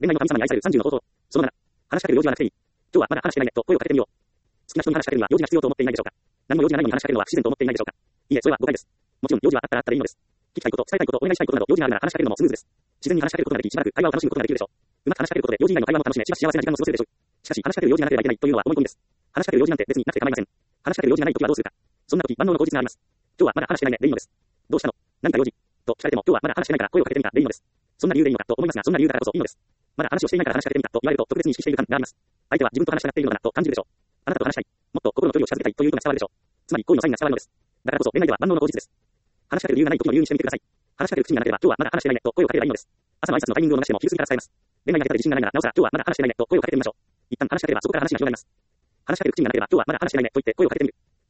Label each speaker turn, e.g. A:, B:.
A: 恋愛の神様に愛される30の方法。その7。話しかける用事はなくていい。今日はまだ話してないねと声をかけてみよう。好きな人に話しかけるには用事が必要と思っていないでしょうか。何も用事がないのに話しかけるのは不自然と思っていないでしょうか。いいえ、それは誤解です。もちろん用事はあったらあったでいいのです。聞きたいこと、伝えたいこと、お願いしたいことなど用事があるなら話しかけるのもスムーズです。自然に話しかけることができ、しばらく会話を楽しむことができるでしょう。うまく話しかけることで用事以外の会話も楽しめ、しばし幸せな時間も過ごせるでしょう。しかし、話しかける用事がなければいけないというのは思い込みです。話しかける用事なんて別になくて構いません。話しかける用事がない時はどうするか。そんな時、万能の口実があります。今日はまだ話してないねでいいのです。どうしたの？何か用事と聞かれても今日はまだ話してないから声をかけてみたでいいのです。そんな理由でいいのかと思いますが、そんな理由だからこそいいのです。まだ話をしていないから話しかけてみたと言われると特別に意識している感があります。相手は自分と話したがっているのだなと感じるでしょう。あなたと話したい。もっと心の距離を近づけたいということが伝わるでしょう。つまり恋のサインが伝わるのです。だからこそ恋愛では万能の口実です。話しかける理由がない時の理由にしてみてください。話しかける口がなければ今日はまだ話してないねと声をかければいいのです。朝の挨拶のタイミングを逃しても昼過ぎから伝えます。恋愛に当てた自信がないならなおさら今日はまだ話してないねと声をかけてみましょう。一旦話しかければそこから話が広がります。話しかける口がなければ今日はまだ話してないねと言って声をかけてみる。